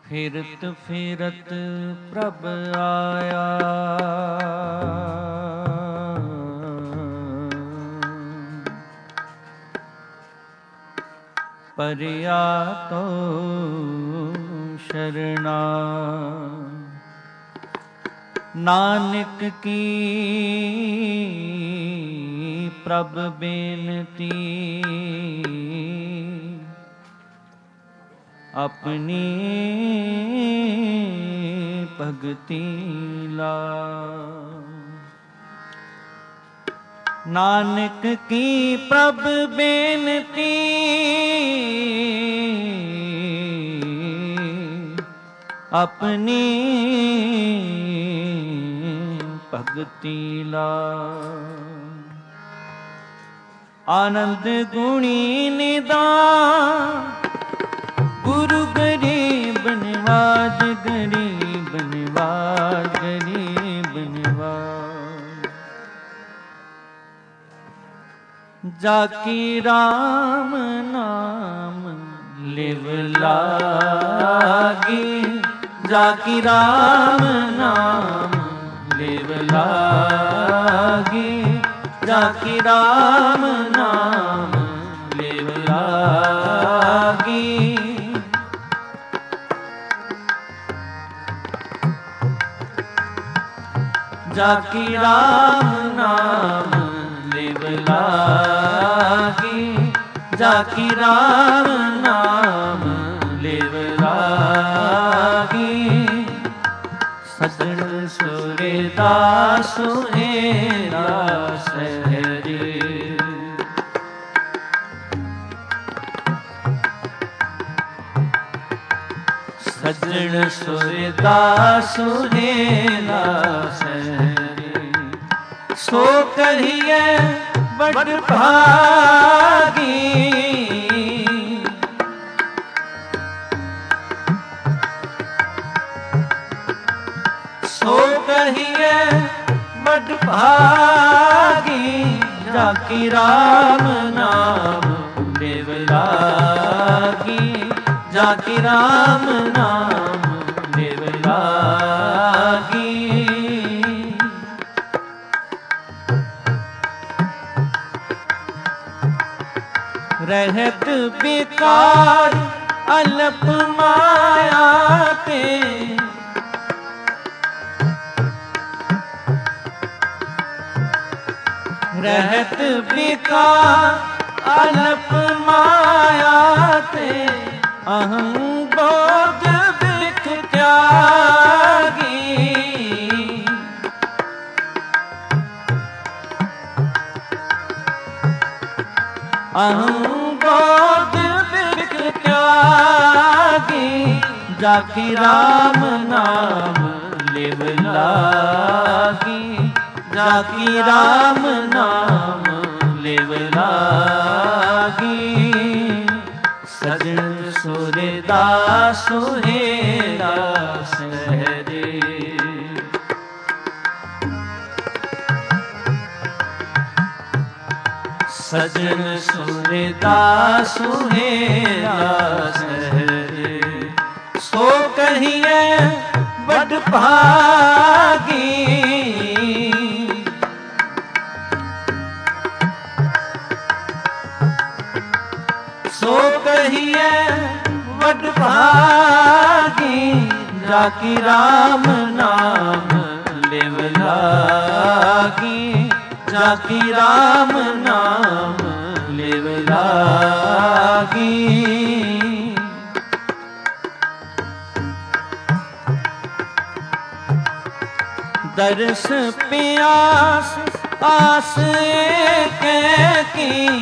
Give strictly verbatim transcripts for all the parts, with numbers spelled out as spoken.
फिरत फिरत प्रभ आया, परिया तो शरणा। नानक की प्रभ बेनती, अपनी भगति ला। नानक की प्रभ बेनती, अपनी भगति ला। आनंद गुणी निदान, गुरु गरीब निवाज, गरीब निवाज, गरीब निवाज। जाकी राम नाम लिव लागी, जाकी राम नाम लिव लागी, जाकी राम नाम लिव लागी। जाकी राम नाम लिव लागी, जाकी राम नाम लिव लागी। सजन सूरदास हेरा सहरी, सजन सूरदास हेरा सहरी। सो कहिए बड़ भागी, सो कहिए बड़ भागी। जाकी राम नाम लिव लागी, जाकी राम नाम लिव लागी। रहत बेकार अलप माया ते, रहत बेकार अलप माया ते। अहं बोध बिख त्यागी, अहं बोध बिख त्यागी। जाकी राम नाम लिव लागी, जाकी राम नाम लिव लागी। सजन सूरदास हेरा सहरी, सजन सूरदास हेरा सहरी। सो कहिए बड़ भागी, सो कहिए बड़ भागी। जाकी राम नाम लिव लागी, जाकी राम नाम लिव लागी। दर्श प्यास आस की,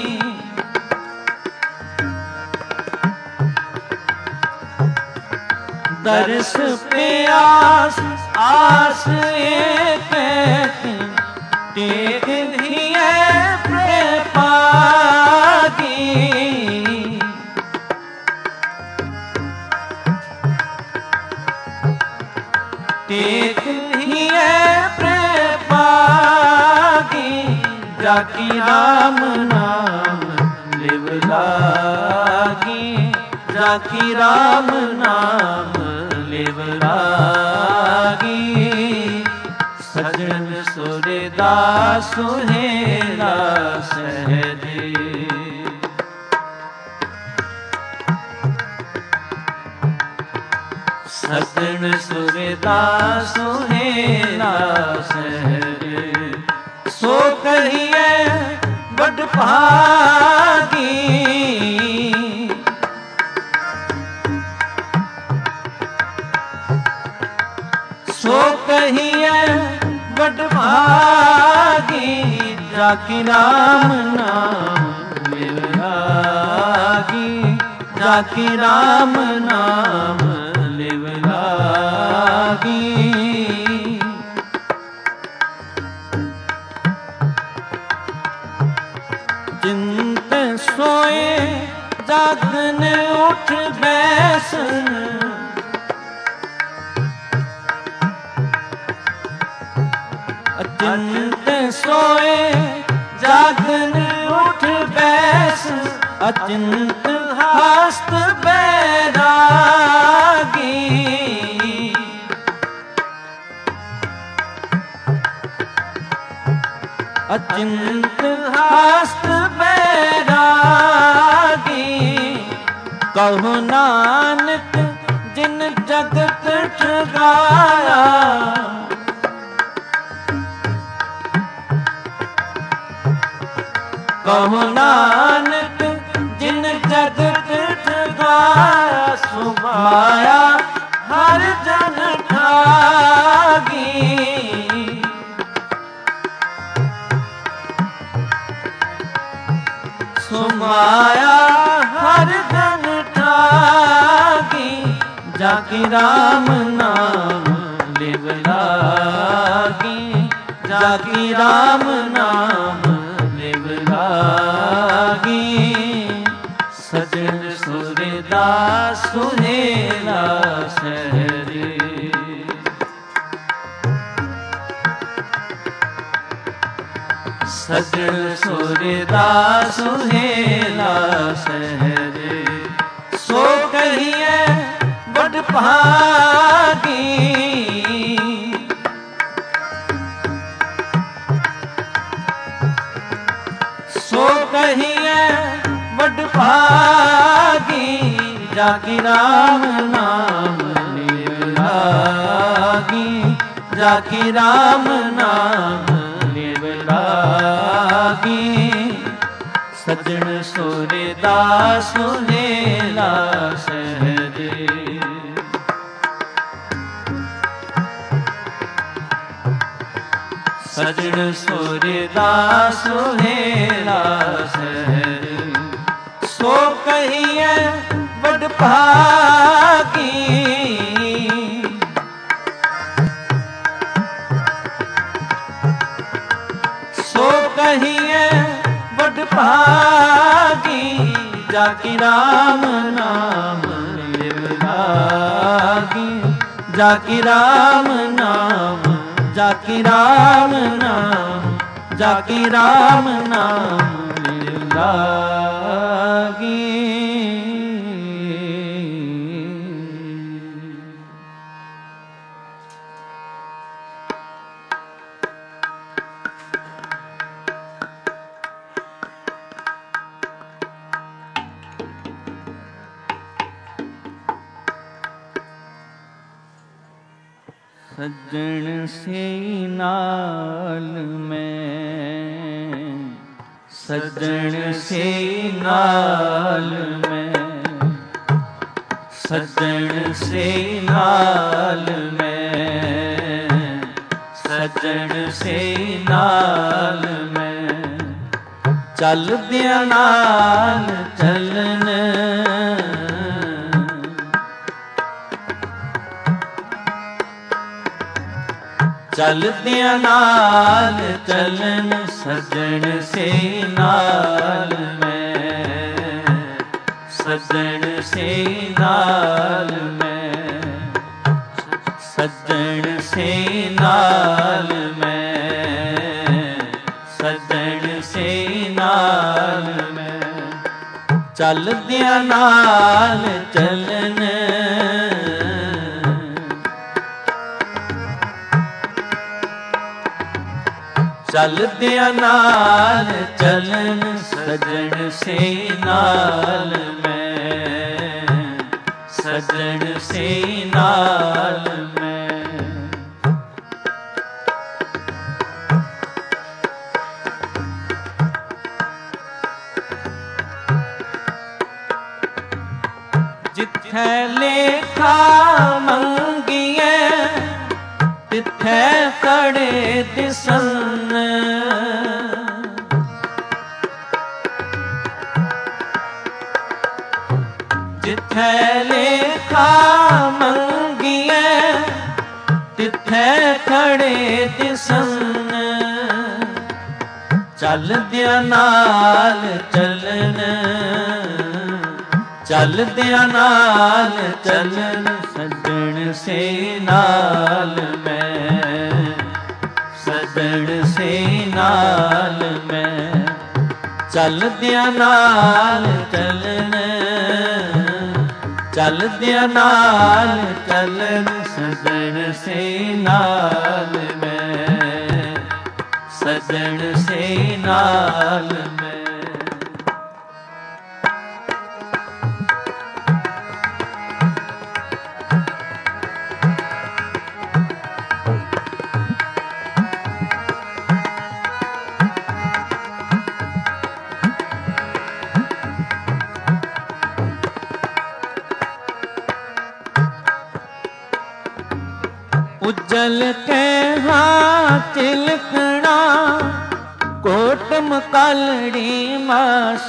दर्श प्यास आस की। टेक दिए पागी, टेक दिए पागी। जाकी राम नाम लिव लागी, जाकी राम नाम ਲਿਵ ਲਾਗੀ। ਸਜਣ ਸੁਰਦਾਸ ਸੁਹੇਲਾ ਸਹਿਜੇ। ਸਜਣ ਸੁਰਦਾਸ ਸੁਹੇਲਾ ਸਹਿਜੇ। ਸੋ ਕਹੀਏ ਬੜ ਭਾਗੀ। ਸੋ ਕਹੀਏ ਬੜ ਭਾਗੀ। ਜਾਕੀ ਰਾਮ ਨਾਮ ਲਿਵ ਲਾਗੀ। ਜਾਕੀ ਰਾਮ ਨਾਮ ਲਿਵ ਲਾਗੀ। ਜਿੰਤ ਸੋਏ ਜਾਗਨ ਉਠ ਬੈਸਨ। ਅਚਿੰਤ ਸੋਏ ਜਾਗਨ ਉਠ ਬੈਸ। ਅਚਿੰਤ ਹਸਤ ਬੈਰਾਗੀ। ਅਚਿੰਤ ਹਸਤ ਬੈਰਾਗੀ। ਕਹੋ ਨਾਨਕ ਜਿਨ ਜਗਤ ਠਗਾਇਆ। ਕਹੋ ਨਾਨਕ ਜਿਨ ਜਗਤ ਠਗਾਇਆ। ਸੁਮਾਇਆ ਹਰ ਜਨ ਠਾਗੀ। ਸੁਮਾਇਆ ਹਰ ਜਨ ਠਾਗੀ। ਜਾਕੀ ਰਾਮ ਨਾਮ ਲਿਵ ਲਾਗੀ। ਜਾਕੀ ਰਾਮ ਨਾਮ ਲਿਵ ਲਾਗੀ। ਸਜਣ ਸੁਰਦਾਸ ਸੁਹੇਲਾ ਸਹਿਜੇ। ਸਜਣ ਸੁਰਦਾਸ ਸੁਹੇਲਾ ਸਹਿਜੇ। ਸੋ ਕਹੀਏ ਬੜ ਭਾਗੀ। ਸੋ ਕਹੀਏ ਬੜ ਭਾਗੀ। ਜਾਕੀ ਰਾਮ ਨਾਮ ਲਿਵ ਲਾਗੀ। ਜਾਕੀ ਰਾਮ ਨਾਮ ਲਿਵ ਲਾਗੀ। ਸਜਣ ਸੁਰਦਾਸ ਸੁਹੇਲਾ ਸਹਿਜੇ। ਸਜਣ ਸੁਰਦਾਸ ਸੁਹੇਲਾ ਸਹਿਜੇ। ਸੋ ਕਹੀਏ ਬੜ ਭਾਗੀ। ਸੋ ਕਹੀਏ ਬੜ ਭਾਗੀ। ਜਾਕੀ ਰਾਮ ਨਾਮ ਲਿਵ ਲਾਗੀ। ਜਾਕੀ ਰਾਮ ਨਾਮ। ਜਾਕੀ ਰਾਮ ਨਾਮ। ਜਾਕੀ ਰਾਮ ਨਾਮ ਲਿਵ ਲਾਗੀ। सज्जन से नाल में। सज्जन से नाल में। सज्जन से नाल में। सज्जन से नाल में। चल दिया नाल चलन। चलदिया नाल चलन। सज्जन से नाल में। सज्जन से नाल में। सज्जन से नाल में। सज्जन से नाल में। चलदिया नाल चलन। चलदियां नाल चलन सजन से नाल मैं, सजन से नाल मैं। जिथे लेखा मंगिए तिथे खड़े दिसन, जिथे लेखा मंगिए तिथे खड़े दिसन। चलदियां नाल चलन, चलदियां नाल चलन सजन से नाल मैं, सजन से नाल मैं। चलदियां नाल चलन, चलदियां नाल चलन सजन से नाल मैं, सजन से नाल मैं। उज्जल के हाथ तिलकना कोट मकालड़ी मास।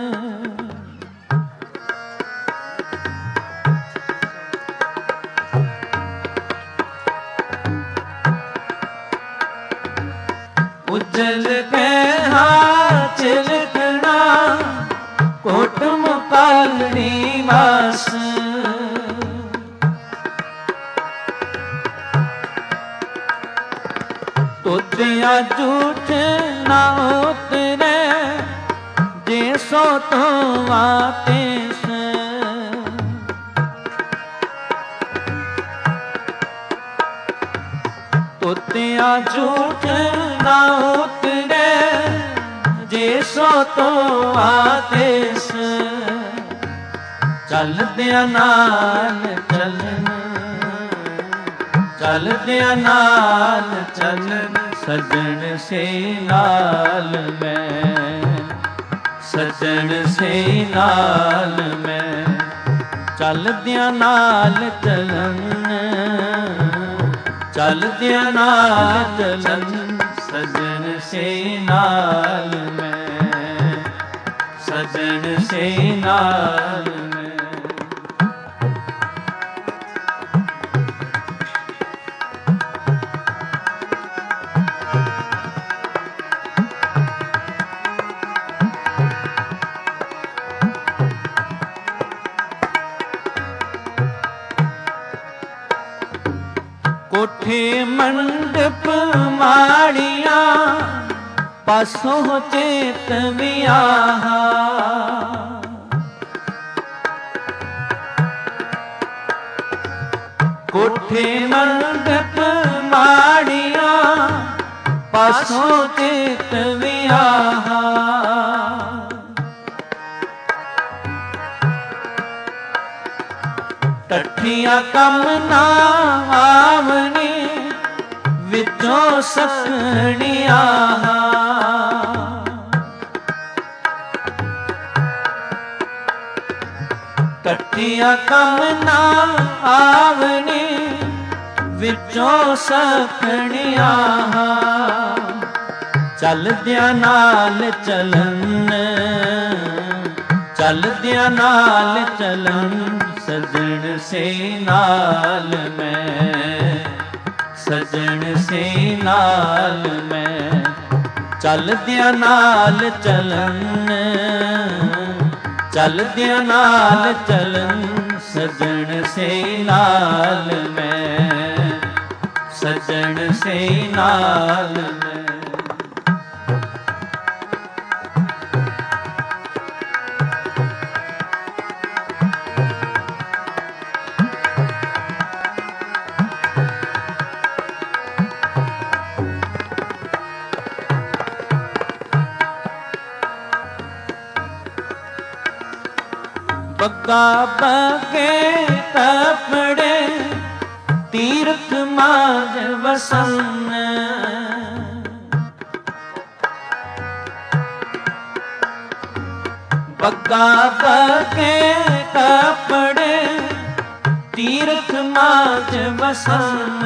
उज्जल के हाथ तिलकना कोट मकालड़ी मास। तोतिया झूठ ना उतरे जैसो तो आते से। तोतिया झूठ ना उतरे जैसो तो आते से। चलदियां नाल चलन, चलदियां नाल चलन सजन से नाल मैं, सजन से नाल मैं। चलदियां नाल चलन, चलदियां नाल चलन सजन से नाल मैं, सजन से नाल मैं। कोठे मंडप माड़िया पासों चेत वियाहा। कोठे मंडप माड़िया पासों चेत वियाहा। टठिया कम ना आवनी विचों सकनिया। टठिया कम ना आवनी विचों सकनिया। चलदियां नाल चलन, चलदियां नाल चलन सजन से नाल मैं, सजन से नाल मैं। चलदियां नाल चलन, चलदियां नाल चलन सजन से नाल मैं, सजन से नाल मैं। बग्गा बगे कपड़े तीर्थ माज वसन। बग्गा बगे कपड़े तीर्थ माज वसन।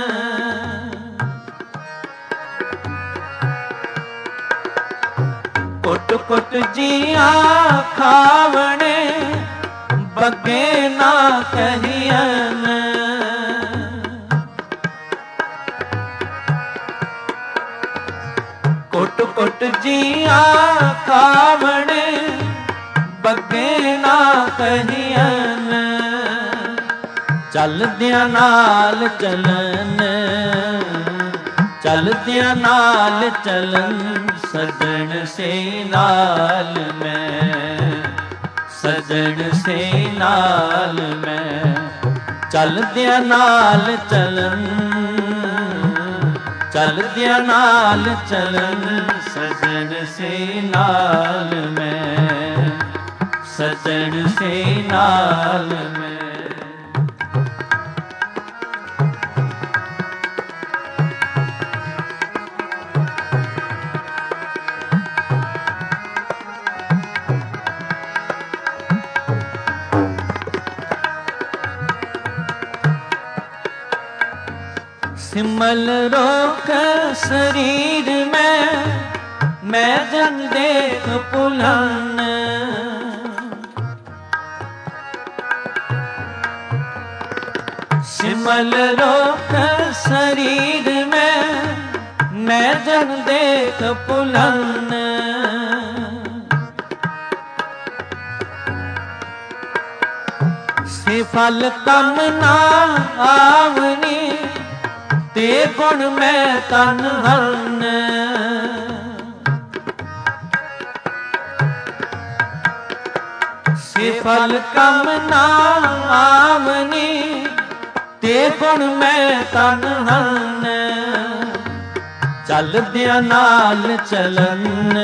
कुट कुट जिया खावणे बगे ना कहियन। कुट कुट जिया खावणे बगे ना कहियन। चलदियां नाल चलन चलदियां नाल चलन सजन से नाल मैं। सजन से नाल मैं चलदियां नाल चलन चलदियां नाल चलन सजन से नाल मैं। सजन से नाल मैं। सिमल रोक शरीर में मैं जन देख पुलन। सिमल रोक शरीर में मैं जन देख पुलन। से फल कम ना आवनी ते गुण मैं तन हरन। से फल कम ना आवनी ते गुण मैं तन हरन। चलदियां नाल चलन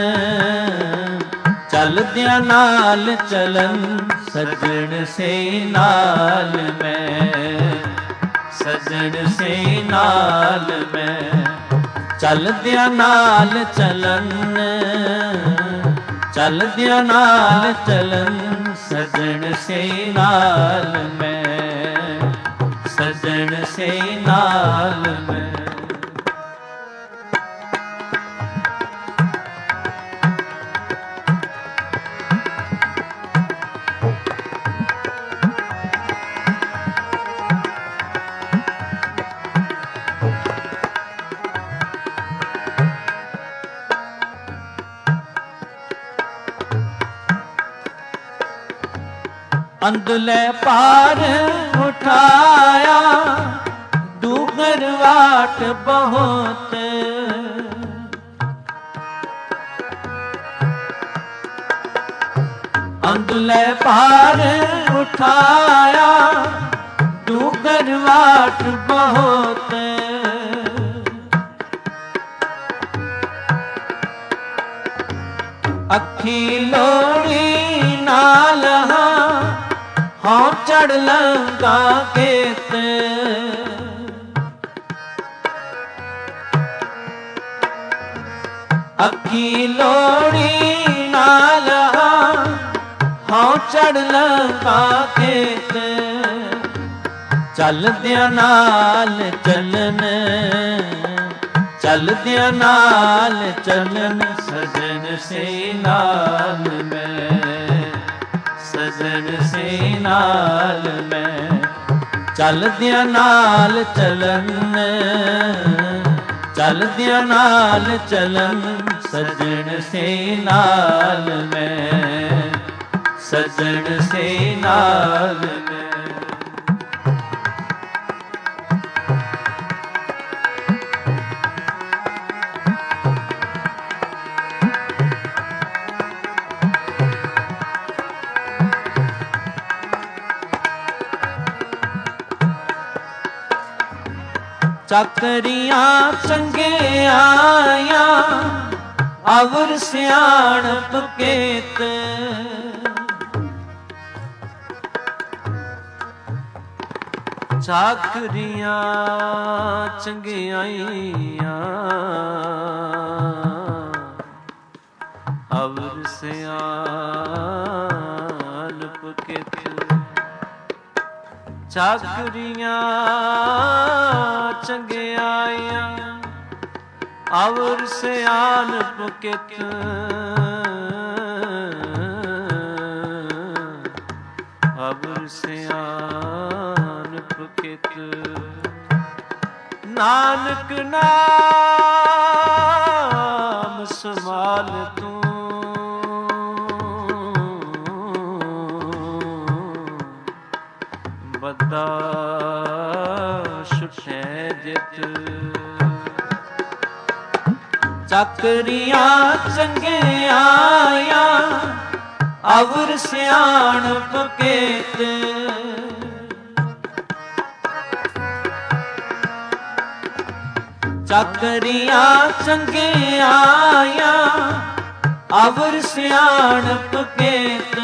चलदियां नाल चलन सजन से नाल मैं। सजन से नाल मैं चलदियां नाल चलन चलदियां नाल चलन सजन से नाल मैं। सजन से नाल मैं। अंदले पार उठाया दूगर वाट बहुत। अंदले पार उठाया दूगर वाट बहुत। अखी लोड़ी नाल हाँ चढ़ लंका केत। अखी लोड़ी नाल हाँ चढ़ लंका केत। चलदियां नाल चलन चलदियां नाल चलन सजन से नाल मैं। सजन से नाल मैं चलदियां नाल चलन चलदियां नाल चलन सजन से नाल मैं। सजन से नाल मैं। चाकरियां चंगे आया अवर सियाणप केत। ਚਾਕਰੀਆਂ ਚੰਗਿਆਈਆਂ ਅਵਰ ਸਿਆਣਪ ਕਿਤ ਚਾਕਰੀਆਂ ਚੰਗਿਆਈਆਂ ਅਵਰ ਸਿਆਣਪ ਕਿਤ ਅਵਰ ਸਿਆਣਪ ਕਿਤ ਨਾਨਕ ਨਾਮ ਸੰਭਾਲ ਤੂੰ ਬੱਦਾ ਛੁਟੈ ਜਿਤ ਚੱਕਰੀਆਂ ਚੰਗਿਆਈਆਂ ਅਵਰ ਸਿਆਣਪ ਕਿਤ ਚੱਕਰੀਆਂ ਚੰਗਿਆਈਆਂ ਅਵਰ ਸਿਆਣਪ ਕਿਤ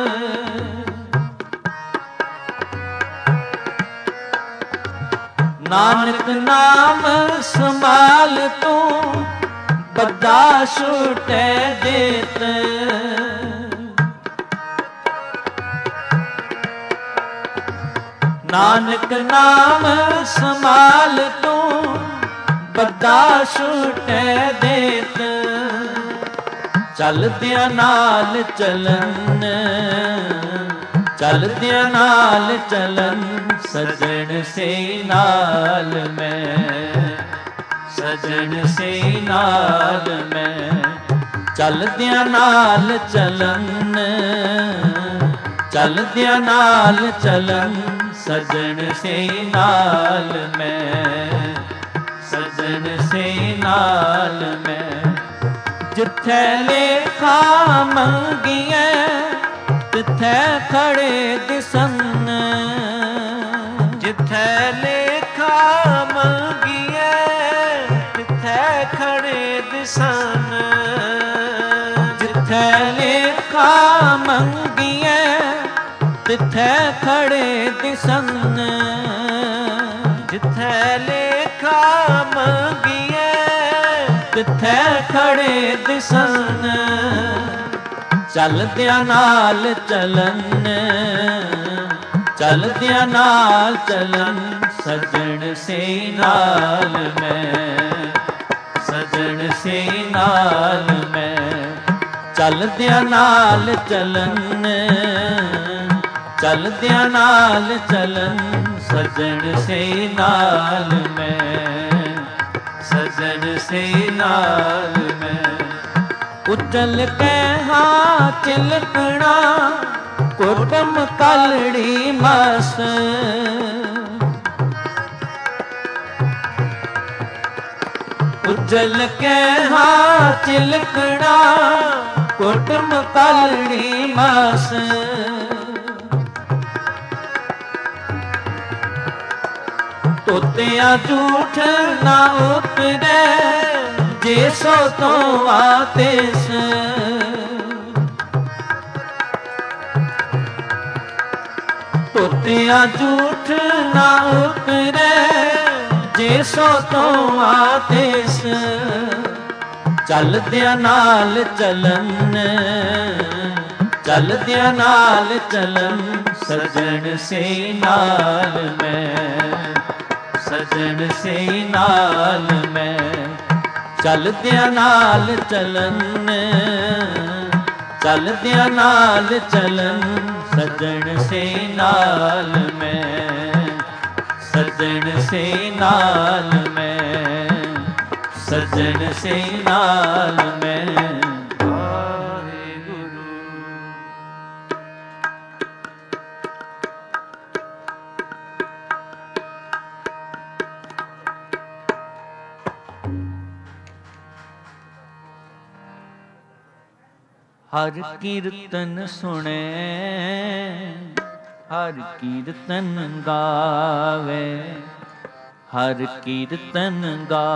ਨਾਨਕ ਨਾਮ ਸੰਭਾਲ ਤੂੰ ਬੱਦਾ ਛੁਟੈ ਜਿਤ ਨਾਨਕ ਨਾਮ ਸੰਭਾਲ ਤੂੰ ਬੱਦਾ ਛੁਟੈ ਜਿਤ ਚਲਦਿਆਂ ਨਾਲ ਚਲਨ ਚਲਦਿਆਂ ਨਾਲ ਚਲਨ ਸਜਣ ਸੇ ਨਾਲ ਮੈਂ ਸਜਣ ਸੇ ਨਾਲ ਮੈਂ ਚਲਦਿਆਂ ਨਾਲ ਚਲਨ ਚਲਦਿਆਂ ਨਾਲ ਚਲਨ ਸਜਣ ਸੇ ਨਾਲ ਮੈਂ ਸਜਣ ਸੇ ਨਾਲ ਮੈਂ ਜਿੱਥੇ ਲੇਖਾ ਮੰਗੀਐ ਤਿੱਥੈ ਖੜੇ ਦਿਸਨ ਜਿੱਥੇ ਲੇਖਾ ਮੰਗੀਐ ਤਿੱਥੈ ਖੜੇ ਦਿਸਨ ਜਿੱਥੇ ਲੇਖਾ ਮੰਗੀਐ ਤਿੱਥੈ ਖੜੇ ਦਿਸਨ ਜਿੱਥੇ ਲੇਖਾ ਮੰਗੀਐ ਤਿੱਥੈ ਖੜੇ ਦਿਸਨ ਚਲਦਿਆਂ ਨਾਲ ਚਲਨ ਚਲਦਿਆਂ ਨਾਲ ਚਲਨ ਸਜਣ ਸੇ ਨਾਲ ਮੈਂ ਸਜਣ ਸੇ ਨਾਲ ਮੈਂ ਚਲਦਿਆਂ ਨਾਲ ਚਲਨ ਚਲਦਿਆਂ ਨਾਲ ਚਲਨ ਸਜਣ ਸੇ ਨਾਲ ਮੈਂ ਸਜਣ ਸੇ ਨਾਲ ਮੈਂ ਉਜਲ ਕੈ ਹਾਂ ਚਿਲਕਣਾ ਕੁਟਮ ਕਲੜੀ ਮਸ ਉਜਲ ਕੈ ਹਾਂ ਚਿਲਕਣਾ ਕੁਟਮ ਕਲੜੀ ਮਸ ਤੋਤਿਆਂ ਝੂਠ ਨਾ ਉਤਰੈ ਜੇ ਸੋ ਤੋਂ ਆਤਿਸ ਤੋਤਿਆਂ ਝੂਠ ਨਾ ਉਤਰੈ ਜੇ ਸੋ ਤੋਂ ਆਤਿਸ ਚਲਦਿਆਂ ਨਾਲ ਚਲਨ ਚਲਦਿਆਂ ਨਾਲ ਚਲਨ ਸਜਣ ਸੇ ਨਾਲ ਮੈਂ ਸਜਣ ਸੇ ਨਾਲ ਮੈਂ ਚਲਦਿਆਂ ਨਾਲ ਚਲਨ ਚਲਦਿਆਂ ਨਾਲ ਚਲਨ ਸਜਣ ਸੇ ਨਾਲ ਮੈਂ ਸਜਣ ਸੇ ਨਾਲ ਮੈਂ ਸਜਣ ਸੇ ਨਾਲ ਮੈਂ ਵਾਹਿਗੁਰੂ। ਹਰ ਕੀਰਤਨ ਸੁਣੇ ਹਰ ਕੀਰਤਨ ਗਾਵੇ ਹਰ ਕੀਰਤਨ ਗਾ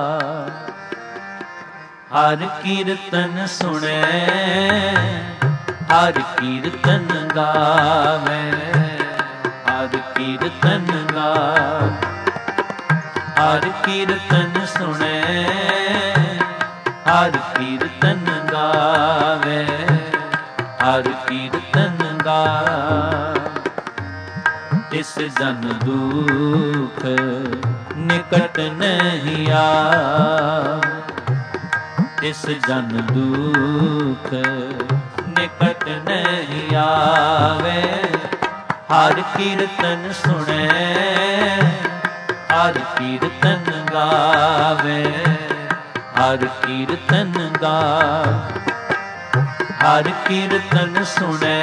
ਹਰ ਕੀਰਤਨ ਸੁਣੇ ਹਰ ਕੀਰਤਨ ਗਾਵੇ ਹਰ ਕੀਰਤਨ ਗਾਵੇ, ਹਰ ਕੀਰਤਨ ਸੁਣੇ, ਹਰ ਕੀਰਤਨ ਗਾਵੇ, ਹਰ ਕੀਰਤਨ ਗਾਵੇ। ਤਿਸ ਜਨ ਦੁਖ ਨਿਕਟ ਨਹੀਂ ਆਵੇ, ਤਿਸ ਜਨ ਦੁਖ ਨਿਕਟ ਨਹੀਂ ਆਵੇ। ਹਰ ਕੀਰਤਨ ਸੁਣੇ, ਹਰ ਕੀਰਤਨ ਗਾਵੇ, ਹਰ ਕੀਰਤਨ ਗਾਵੇ, ਹਰ ਕੀਰਤਨ ਸੁਣੇ,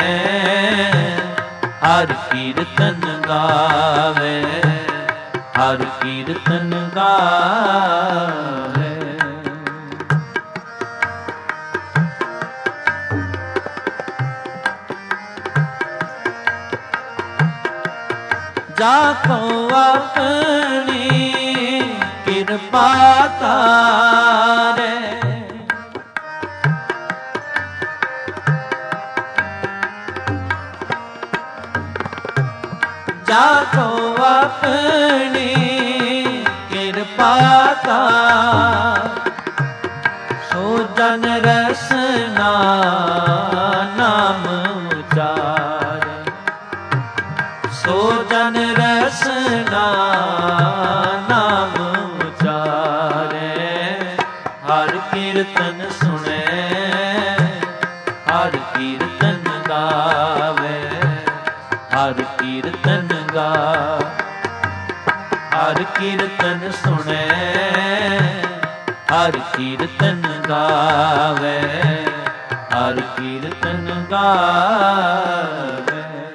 ਹਰ ਕੀਰਤਨ ਗਾਵੇ, ਹਰ ਕੀਰਤਨ ਗਾਵੇ। ਜਾ ਕੋ ਆਪਣੀ ਕਿਰਪਾ ਤਾਰੇ, ਜਾ ਕੋ ਆਪਣੀ ਕਿਰਪਾ ਤਾਰੇ, ਸੋ ਜਨ ਰਸਨਾ ਨਾਮ ਉਚਾਰੇ, ਸੋ ਜਨ ਰਸਨਾ ਨਾਮ ਉਚਾਰੇ। ਹਰ ਕੀਰਤਨ ਸੁਣੇ, ਹਰ ਕੀਰਤਨ ਗਾਵੇ, ਹਰ ਕੀਰਤਨ ਗਾਵੇ, ਹਰ ਕੀਰਤਨ ਸੁਣੇ, ਹਰ ਕੀਰਤਨ ਗਾਵੇ, ਹਰ ਕੀਰਤਨ ਗਾਵੇ।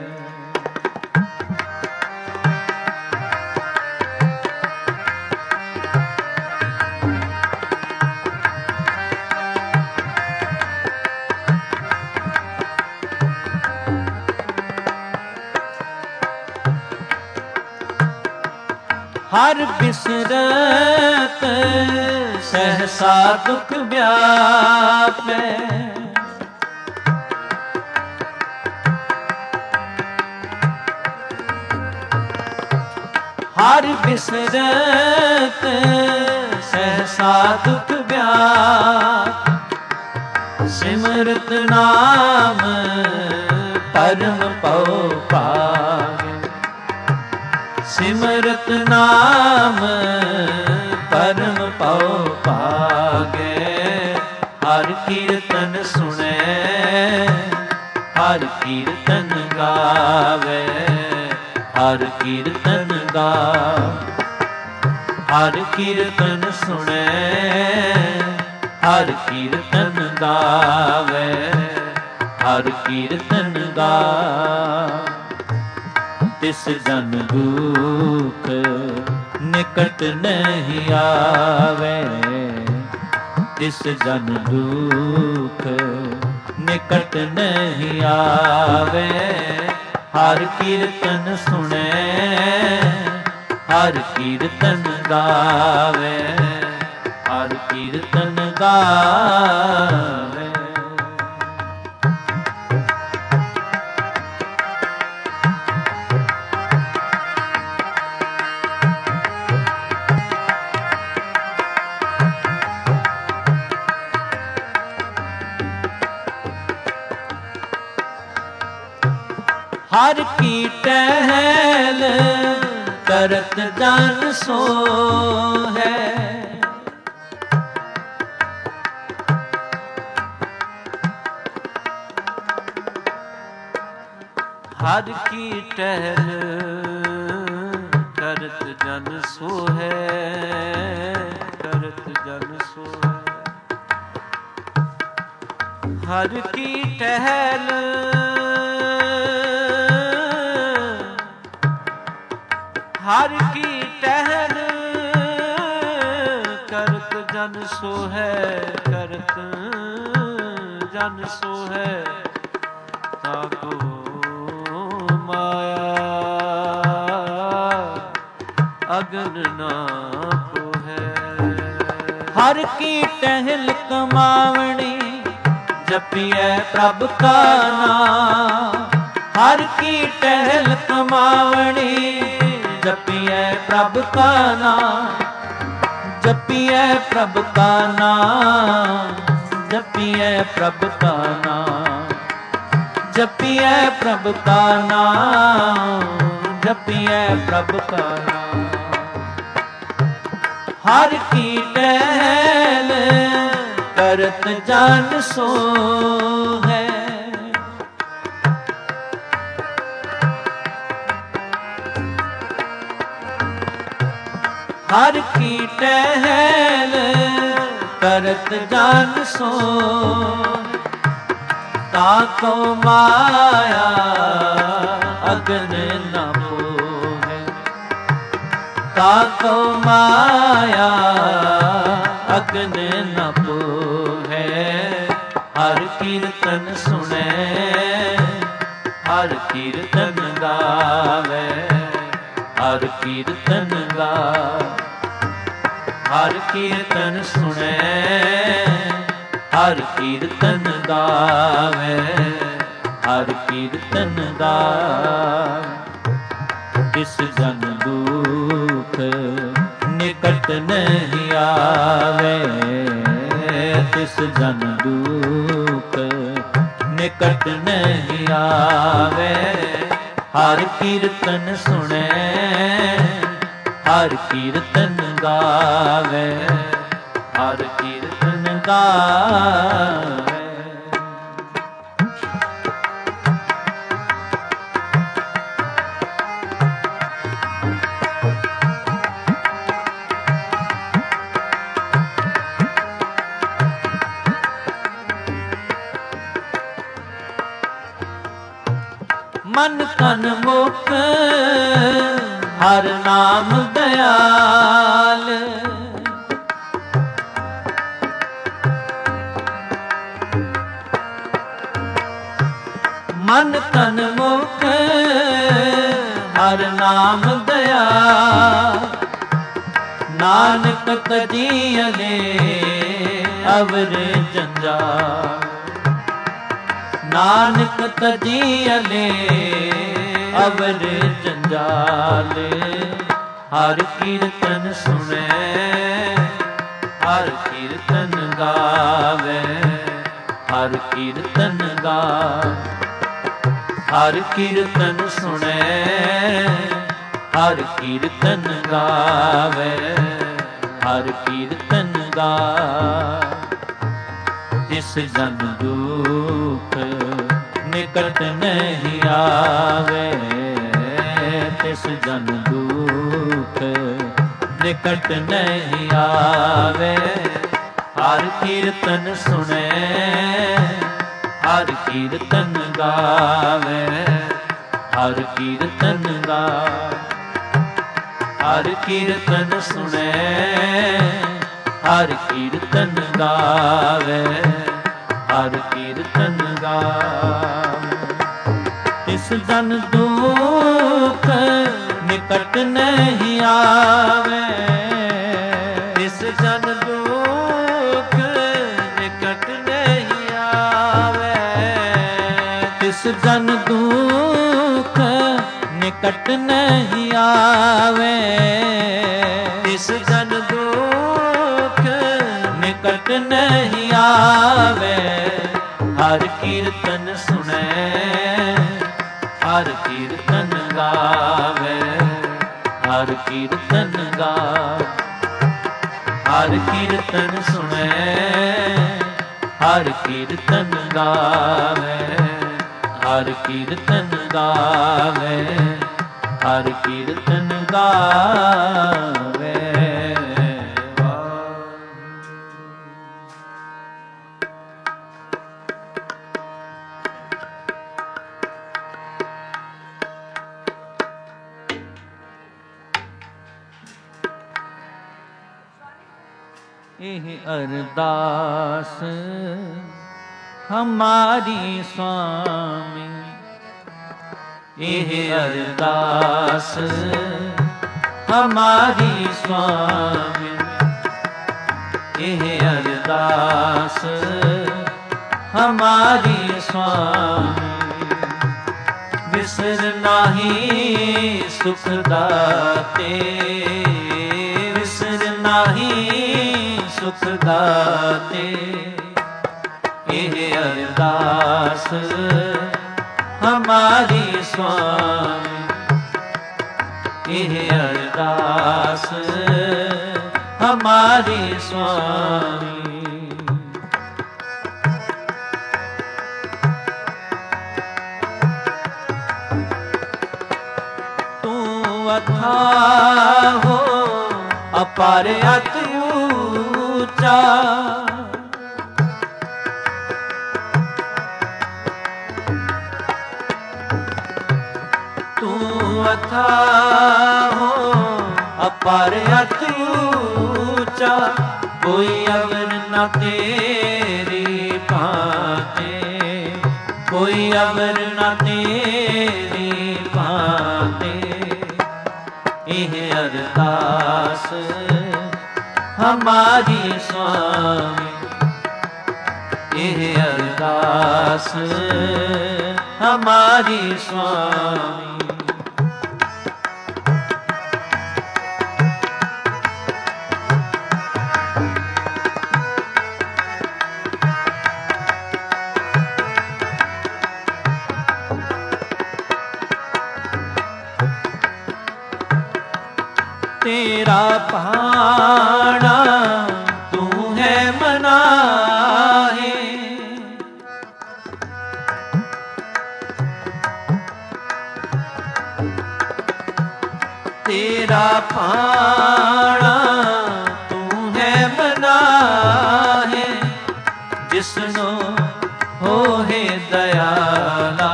ਹਰ ਬਿਸਰਤ ਸਹਸਾ ਦੁਖ ਵਿਆਪੈ, ਹਰ ਬਿਸਰਤ ਸਹਸਾ ਦੁਖ ਵਿਆਪੈ। ਸਿਮਰਤ ਨਾਮ ਪਰਮ ਪਉ ਪਾਵੇ, ਸਿਮਰਤ ਨਾਮ ਪਰਮ ਪਉ ਪਾਗੇ। ਹਰ ਕੀਰਤਨ ਸੁਣੇ, ਹਰ ਕੀਰਤਨ ਗਾਵੇ, ਹਰ ਕੀਰਤਨ ਗਾਵੇ, ਹਰ ਕੀਰਤਨ ਸੁਣੇ, ਹਰ ਕੀਰਤਨ ਗਾਵੇ, ਹਰ ਕੀਰਤਨ ਗਾਵੇ। ਤਿਸ ਜਨ ਦੁਖ ਨਿਕਟ ਨਹੀਂ ਆਵੇ, ਤਿਸ ਜਨ ਦੁਖ ਨਿਕਟ ਨਹੀਂ ਆਵੇ। ਹਰ ਕੀਰਤਨ ਸੁਣੇ, ਹਰ ਕੀਰਤਨ ਗਾਵੇ, ਹਰ ਕੀਰਤਨ ਗਾਵੇ। ਹਰ ਕੀ ਟਹਿਲ ਕਰਤ ਜਨ ਸੋ ਹੈ, ਹਰ ਕੀ ਟਹਿਲ ਕਰਤ ਜਨ ਸੋ ਹੈ, ਕਰਤ ਜਨ ਸੋ ਹੈ। ਹਰ ਕੀ ਟਹਿਲ ਹਰ ਕੀ ਟਹਿਲ ਕਰਤ ਜਨ ਸੋ ਹੈ, ਕਰਤ ਜਨ ਸੋ ਹੈ। ਤਾਕੋ ਮਾਇਆ ਅਗਨ ਨਾ ਕੋਹੈ। ਹਰ ਕੀ ਟਹਿਲ ਕਮਾਵਣੀ ਜਪੀਐ ਪ੍ਰਭ ਕਾ ਨਾਮ, हर की टहल कमावणी, जपिए प्रभ का नाम, जपिए प्रभ का नाम, जपिए प्रभ का नाम, जपिए प्रभ का नाम, जपिए प्रभ का नाम। हर की टहल करत जान सो है, हर की टहल करत जान सो, ताको माया अगन न पोहे, ताको माया अगन न पोहे। हर कीर्तन सुने, हर कीर्तन गावे, हर कीर्तन गावे, हर कीर्तन सुने, हर कीर्तन गावे, हर कीर्तन गावे। इस जन दुख निकट नहीं आवे, तिस जन दुख निकट नहीं आवे। हर कीर्तन सुने, हर कीर्तन गावे, हर कीर्तन गावे। मन तन मुख हर नाम दयाल, मन तन मुख हर नाम दयाल। नानक तजियले अवर जंजाल, नानक तजियले अवर जंजाल। हर कीर्तन सुने, हर कीर्तन गावे, हर कीर्तन गावे, हर कीर्तन सुने, हर कीर्तन गावे, हर कीर्तन गावे। इस जन दुख निकट नहीं आवे, तिस जन दुख निकट नहीं आवे। हर कीर्तन सुने, हर कीर्तन गावे, हर कीर्तन गावे, हर कीर्तन सुने, हर कीर्तन गावे, हर कीर्तन गावे। तिस जन दुख निकट नहीं आवे, तिस जन दुख निकट नहीं आवे, तिस जन दुख निकट नहीं आवे, तिस जन दुख निकट नहीं आवे। हर कीर्तन सुने, हर कीर्तन गावे, हर कीर्तन गावे, हर कीर्तन सुने, हर कीर्तन गावे, हर कीर्तन गावे, हर कीर्तन गावे। एह अरदास हमारी स्वामी, एह अरदास हमारी स्वामी, एह अरदास हमारी स्वामी। ਵਿਸਰ ਨਾਹੀ ਸੁਖ ਦਾਤੇ, ਵਿਸਰ ਨਾਹੀ ਸੁਖ ਦਾਤੇ। ਇਹ ਅਰਦਾਸ ਹਮਾਰੀ ਸੁਆਮੀ, ਇਹ ਅਰਦਾਸ ਹਮਾਰੀ ਸੁਆਮੀ। ਤੂੰ ਅਥਾਹੋ ਅਪਾਰ ਅਤਿ ਊਚਾ, ਤੂੰ ਅਥਾਹੋ ਅਪਾਰ ਅਤਿ ਊਚਾ, ਕੋਈ ਅਵਰ ਨ ਤੇਰੀ ਭਾਂਤੇ, ਕੋਈ ਅਵਰ ਨ ਤੇਰੀ ਭਾਂਤੇ। ਇਹ ਅਰਦਾਸ ਹਮਾਰੀ ਸੁਆਮੀ, ਇਹ ਅਰਦਾਸ ਹਮਾਰੀ ਸੁਆਮੀ। तेरा भाना तू है मनाहे, तेरा भाना तू है मनाहे, जिसनो होए दयाला,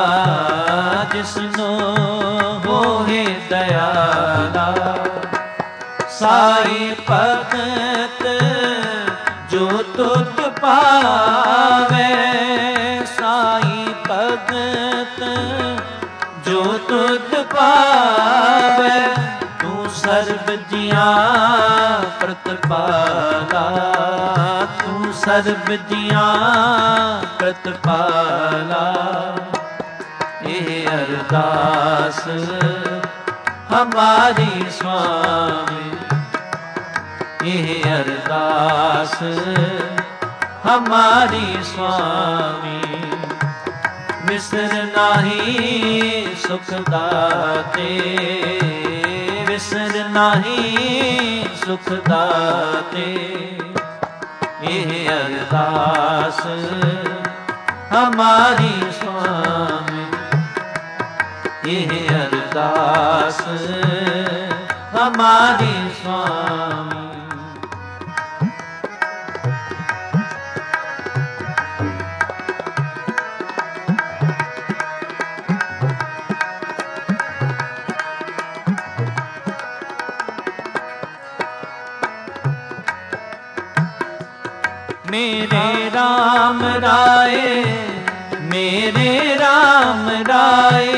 जिसनो होए दयाला। साई भगत जो तुत पावे, साई भगत जो तुत पावे। तू सर्ब जिया प्रतिपाला, तू सर्ब जिया प्रतिपाला। ये अरदास हमारी स्वामी, ये अरदास हमारी स्वामी। विसर नाही सुख दाते, विसर नाही सुख दाते। ये अरदास हमारी स्वामी, ये अरदास हमारी स्वामी। मेरे राम राय, मेरे राम राय,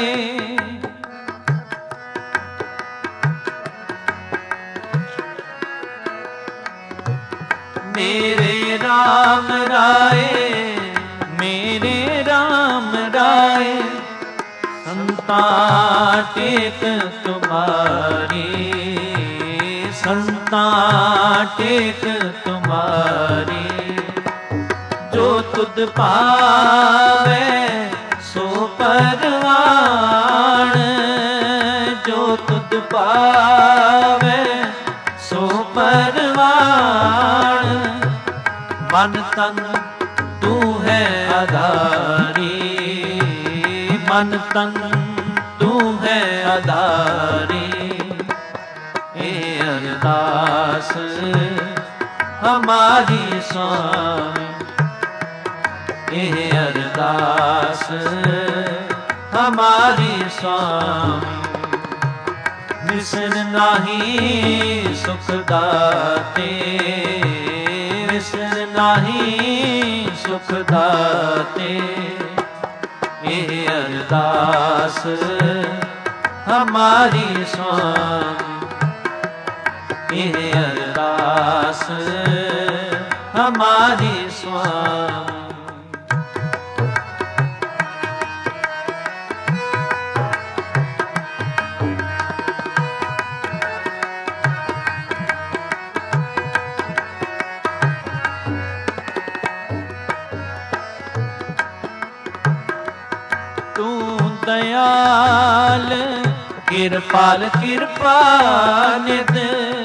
मेरे राम राय, मेरे राम राय। संता टेक तुम्हारी, संता टेक तुम्हारी। जो तुद पावे सो परवान, जो तुद पावे सो परवान। मन तन तू है आधारी, मन तन तू है आधारी। ये अरदास हमारी स्वामी, ये अरदास हमारी स्वामी। विसर नाही सुख दाते, विसर नाही सुख दाते। ये अरदास हमारी स्वामी, ये अरदास हमारी स्वामी। दयाल किरपाल कृपा निध।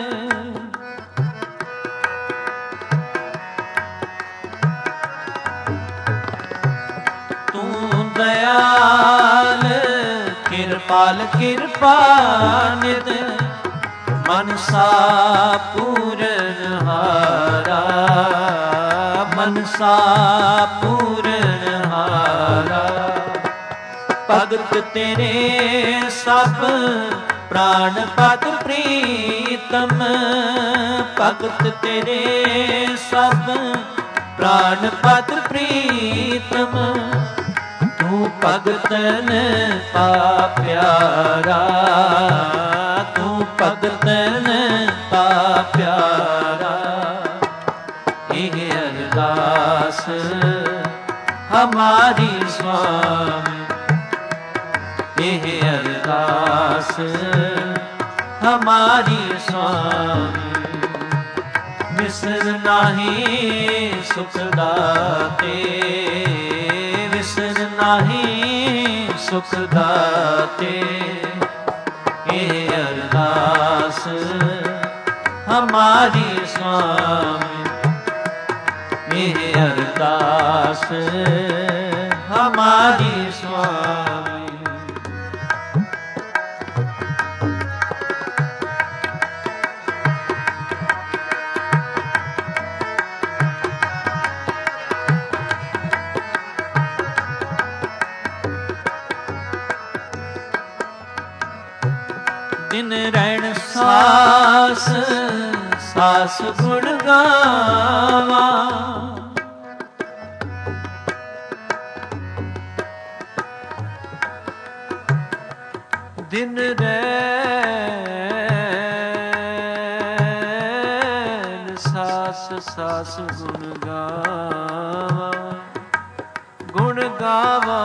तू दयाल किरपाल कृपा निध मनसा पूरन हारा मनसा पूरन हारा। भगत तेरे सब प्राण पद प्रीतम भगत तेरे सब प्राण पद प्रीतम। तू भगतन पा प्यारा तू भगतन पा प्यारा। ये अरदास हमारी स्वामी ये अरदास हमारी स्वामी। विसर नाही सुख दाते विसर नाही सुख दाते। ये अरदास हमारी स्वामी ये अरदास हमारी स्वामी। दिन रैन सास सास गुण गावा। दिन रैन सास सास गुण गावा गुण गावा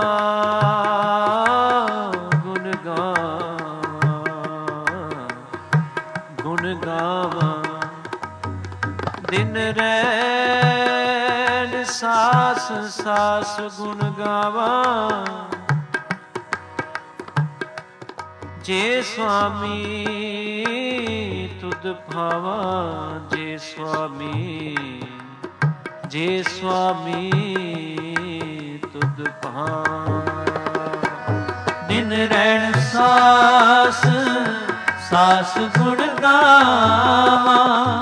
गुण गावा गुण गावा। दिन रैन सास सास गुण गावा। जे स्वामी तुद भावा जे स्वामी जे स्वामी तुद भावा। दिन रैन सास सास गुण गावा।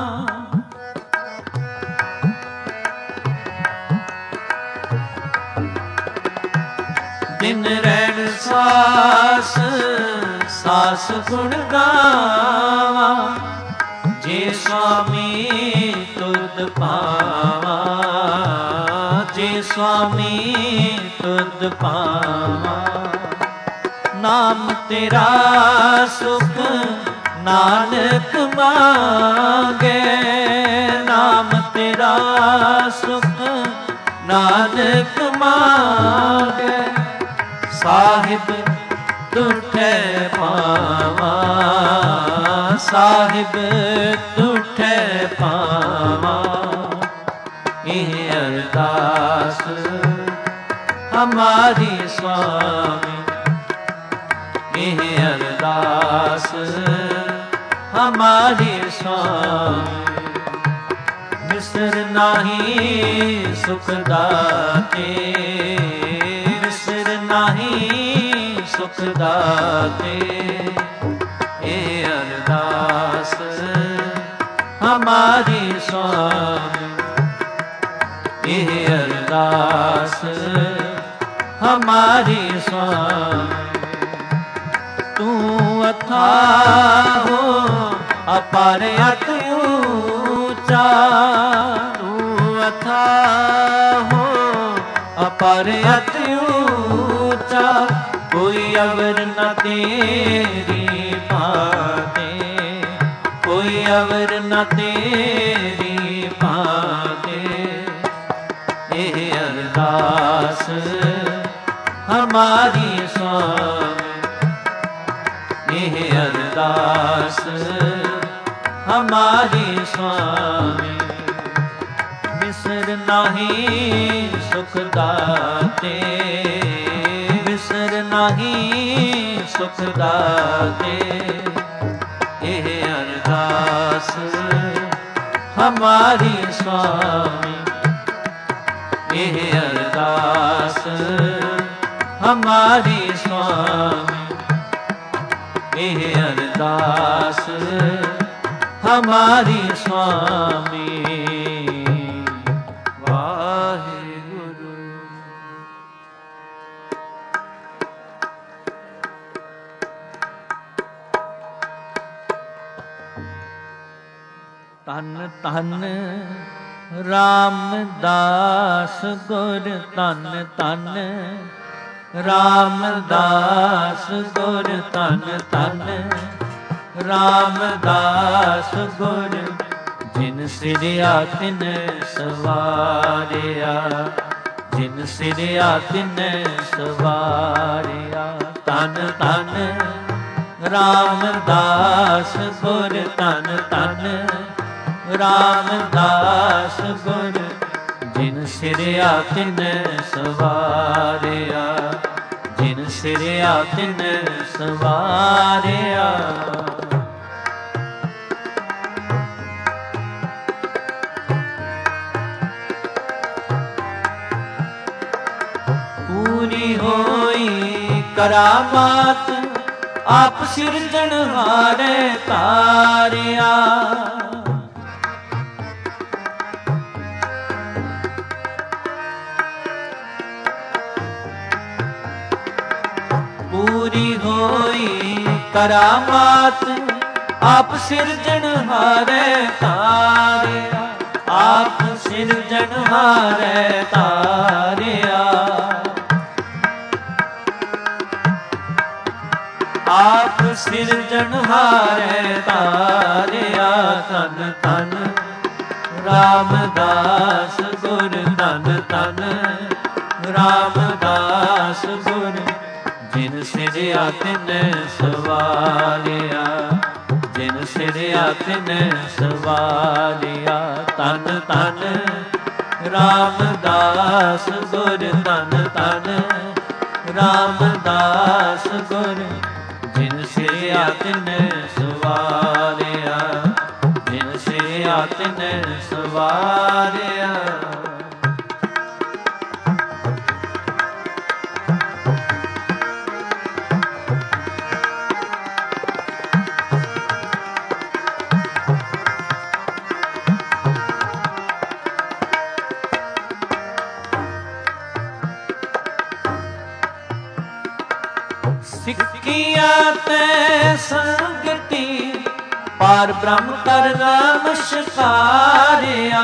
दिन रैन सास सास गुण गावा। जे स्वामी तुद पावा जे स्वामी तुद पावा। नाम तेरा सुख नानक मांगे नाम तेरा सुख नानक मांगे। साहिब तुठे पावा साहिब तुठे पावा। ये अरदास हमारी स्वामी ये अरदास हमारी स्वामी। विसर नाही सुख दाते विसर नाही सुख दाते। ये अरदास हमारी स्वामी ये अरदास हमारी स्वामी। तू अथाहो अपार अति ऊंचा तू अथाहो अपार अति ऊंचा। कोई अवर न तेरी पाते कोई अवर न तेरी पाते। ये अरदास हमारी स्वामी ये अरदास हमारी स्वामी। विसर नाही सुख दाते विसर ਨਾਹੀ ਸੁਖ ਦਾਤੇ। ਇਹ ਅਰਦਾਸ ਹਮਾਰੀ ਸੁਆਮੀ, ਇਹ ਅਰਦਾਸ ਹਮਾਰੀ ਸੁਆਮੀ, ਇਹ ਅਰਦਾਸ ਹਮਾਰੀ ਸੁਆਮੀ। ਵਾਹਿਗੁਰੂ। ਧੰਨ ਧੰਨ ਰਾਮਦਾਸ ਗੁਰ, ਧੰਨ ਧੰਨ ਰਾਮਦਾਸ ਗੁਰ, ਧੰਨ ਧੰਨ ਰਾਮਦਾਸ ਗੁਰ। ਜਿਨ ਸਿਰਿਆ ਤਿਨ ਸਵਾਰਿਆ, ਜਿਨ ਸਿਰਿਆ ਤਿਨ ਸਵਾਰਿਆ। ਧੰਨ ਧੰਨ ਰਾਮਦਾਸ ਗੁਰ, ਧੰਨ ਧੰਨ ਰਾਮਦਾਸ ਗੁਰ। ਜਿਨ ਸਿਰਿਆ ਤਿਨ ਸਵਾਰਿਆ, ਜਿਨ ਸਿਰਿਆ ਤਿਨ ਸਵਾਰਿਆ। ਪੂਰੀ ਹੋਈ ਕਰਾਮਾਤ ਆਪ ਸਿਰਜਣਹਾਰੇ ਤਾਰਿਆ। ਪੂਰੀ ਹੋਈ ਕਰਾਮਾਤ ਆਪ ਸਿਰਜਣਹਾਰੇ ਤਾਰਿਆ, ਆਪ ਸਿਰਜਣਹਾਰੇ ਤਾਰਿਆ। ਆਪ ਸਿਰਜਣਹਾਰੇ ਤਾਰਿਆ। ਧੰਨ ਧੰਨ ਰਾਮਦਾਸ ਗੁਰ, ਧੰਨ ਧੰਨ ਰਾਮਦਾਸ ਗੁਰ। ਜਿਨ ਸਿਰਿਆ ਤਿਨ ਸਵਾਰਿਆ, ਜਿਨ ਸਿਰਿਆ ਤਿਨ ਸਵਾਰਿਆ। ਧੰਨ ਧੰਨ ਰਾਮਦਾਸ ਗੁਰ, ਧੰਨ ਧੰਨ ਰਾਮਦਾਸ ਗੁਰ। ਜਿਨ ਸਿਰਿਆ ਤਿਨ ਸਵਾਰਿਆ, ਜਿਨ ਸਿਰਿਆ ਤਿਨ ਸਵਾਰਿਆ। ਸਿੱਖਿਆ ਤੈ ਸੰਗਤੀ ਪਾਰ ਬ੍ਰਹਮ ਕਰ ਨਮਸਕਾਰਿਆ।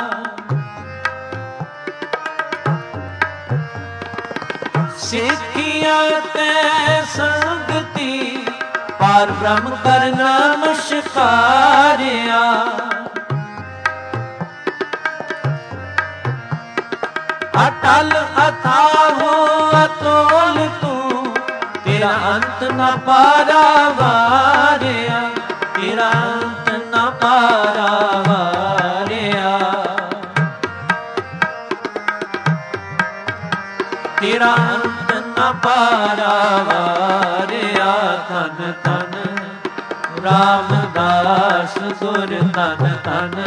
ਸਿੱਖਿਆ ਤੈ ਸੰਗਤੀ ਪਾਰ ਬ੍ਰਹਮ ਕਰ ਨਮਸਕਾਰਿਆ। ਅਟਲ ਅਥਾਹੋ ਅਤੋਲ ਤੂੰ, ਤੇਰਾ ਅੰਤ ਨਾ ਪਾਰਾਵਾਰਿਆ, ਤੇਰਾ ਅੰਤ ਨਾ ਪਾਰਾਵਾਰਿਆ। ਤੇਰਾ ਅੰਤ ਨਾ ਪਾਰਾਵਾਰਿਆ। ਧੰਨ ਧੰਨ ਰਾਮਦਾਸ ਗੁਰ, ਧੰਨ ਧੰਨ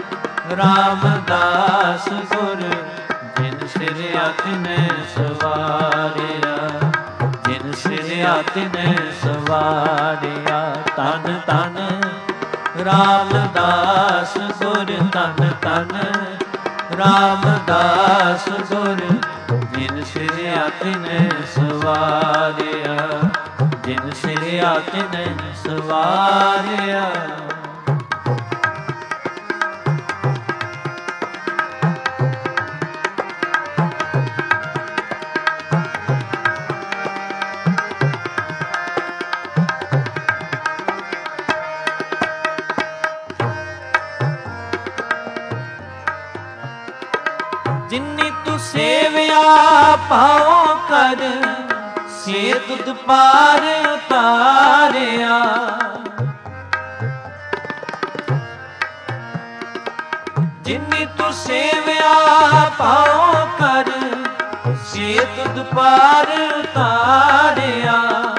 ਰਾਮਦਾਸ ਗੁਰ। ਜਿਨ ਸਿਰਿਆ ਤਿਨ ਸਵਾਰਿਆ, ਜਿਨ ਸਿਰਿਆ ਤਿਨ ਸਵਾਰਿਆ। ਧੰਨ ਧੰਨ ਰਾਮਦਾਸ ਗੁਰ, ਧੰਨ ਧੰਨ ਰਾਮਦਾਸ ਗੁਰ। ਜਿਨ ਸਿਰਿਆ ਤਿਨ ਸਵਾਰਿਆ, ਜਿਨ ਸਿਰਿਆ ਤਿਨ ਸਵਾਰਿਆ। ਜਿਨੀ ਤੂੰ ਸੇਵਿਆ ਪਾਉ ਕਰ, ਸੇ ਤੁਧ ਪਾਰ ਉਤਾਰਿਆ। ਜਿਨੀ ਤੂੰ ਸੇਵਿਆ ਪਾਉ ਕਰ, ਸੇ ਤੁਧ ਪਾਰ ਉਤਾਰਿਆ।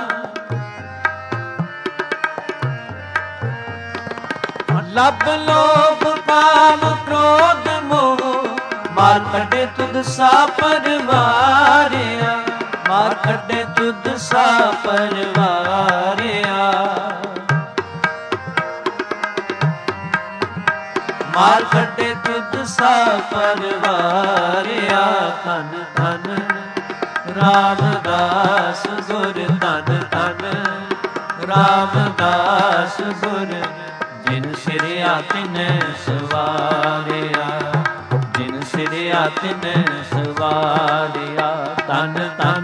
ਲੱਭ ਲੋਭ ਕਾਮ ਕ੍ਰੋਧ ਮੋਹ ਮਾਰ ਕੱਢੇ ਤੁਧ ਸਾ ਪਰਵਾਰਿਆ। ਮਾਰ ਕੱਢੇ ਤੁਧ ਸਾ ਪਰਵਾਰਿਆ। ਮਾਰ ਕੱਢੇ ਤੁਧ ਸਾ ਪਰਵਾਰਿਆ। ਧੰਨ ਧੰਨ ਰਾਮਦਾਸ ਗੁਰ ਧੰਨ ਧੰਨ ਰਾਮਦਾਸ ਗੁਰ ਜਿਨ ਸਿਰਿਆ ਤਿਨੈ ਸਵਾਰਿਆ। ਜਿਨ ਸਿਰਿਆ ਤਿਨੈ ਸਵਾਰਿਆ। ਧੰਨ ਧੰਨ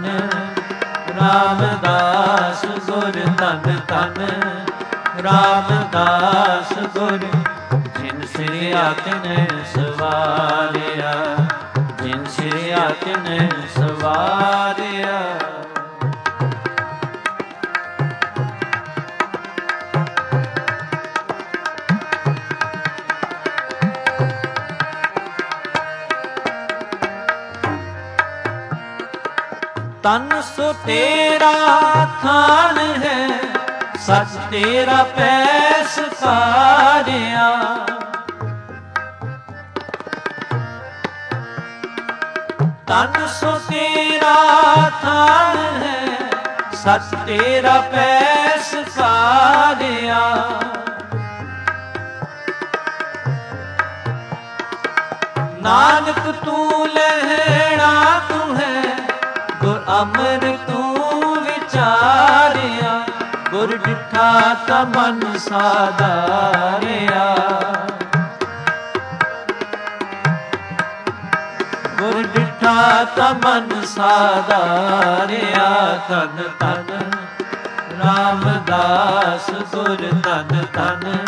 ਰਾਮਦਾਸ ਗੁਰ ਧੰਨ ਧੰਨ ਰਾਮਦਾਸ ਗੁਰ ਜਿਨ ਸਿਰਿਆ ਤਿਨੈ ਸਵਾਰਿਆ। ਜਿਨ ਸਿਰਿਆ ਤਿਨੈ ਸਵਾਰਿਆ। ਤਨ ਸੋ ਤੇਰਾ ਥਾਨ ਹੈ ਸੱਚ ਤੇਰਾ ਪੈਸ ਸਾਰਿਆ। ਤਨ ਸੋ ਤੇਰਾ ਥਾਨ ਹੈ ਸੱਚ ਤੇਰਾ ਪੈਸ ਸਾਰਿਆ। ਨਾਨਕ ਤੂੰ ਲੈਣਾ ਤੂੰ ਹੈ ਗੁਰ ਅਮਰ ਤੂੰ ਵਿਚਾਰਿਆ। ਗੁਰ ਡਿਠਾ ਤਾ ਮਨ ਸਾਧਾਰਿਆ। ਗੁਰ ਡਿਠਾ ਤਾ ਮਨ ਸਾਧਾਰਿਆ। ਧੰਨ ਧੰਨ ਰਾਮਦਾਸ ਗੁਰ ਧੰਨ ਧੰਨ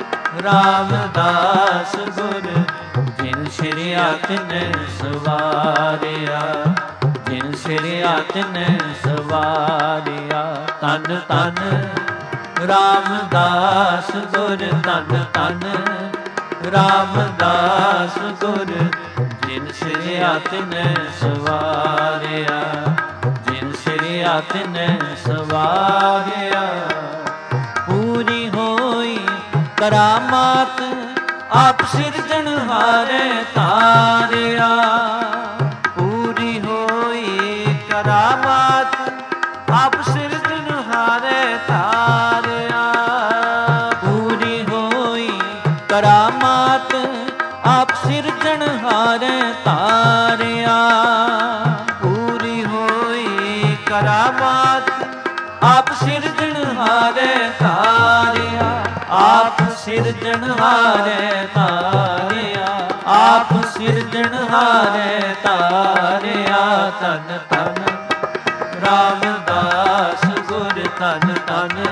ਰਾਮਦਾਸ ਗੁਰ ਜਿਨ ਸਿਰਿਆ ਤਿਨੈ ਸਵਾਰਿਆ। ਜਿਨ ਸਿਰਿਆ ਤਿਨੈ ਸਵਾਰਿਆ। ਧੰਨ ਧੰਨ ਰਾਮਦਾਸ ਗੁਰ ਧੰਨ ਧੰਨ ਰਾਮਦਾਸ ਗੁਰ ਜਿਨ ਸਿਰਿਆ ਤਿਨੈ ਸਵਾਰਿਆ। ਜਿਨ ਸਿਰਿਆ ਤਿਨੈ ਸਵਾਰਿਆ। ਪੂਰੀ ਹੋਈ ਕਰਾਮਾਤ ਆਪ ਸਿਰਜਣਹਾਰੇ ਤਾਰਿਆ। ਪੂਰੀ ਹੋਈ ਕਰਾਮਾਤ ਆਪ ਸਿਰਜਣਹਾਰੇ ਤਾਰਿਆ। ਪੂਰੀ ਹੋਈ ਕਰਾਮਾਤ ਆਪ ਸਿਰਜਣਹਾਰੇ ਤਾਰਿਆ। ਪੂਰੀ ਹੋਈ ਕਰਾਮਾਤ ਆਪ ਸਿਰਜਣਹਾਰੇ ਤਾਰਿਆ। ਆਪ ਸਿਰਜਣਹਾਰੇ ਤਾਰਿਆ। ਆਪ ਸਿਰਜਣਹਾਰੇ ਤਾਰਿਆ। ਧੰਨ ਧੰਨ ਰਾਮਦਾਸ ਗੁਰ ਧੰਨ ਧੰਨ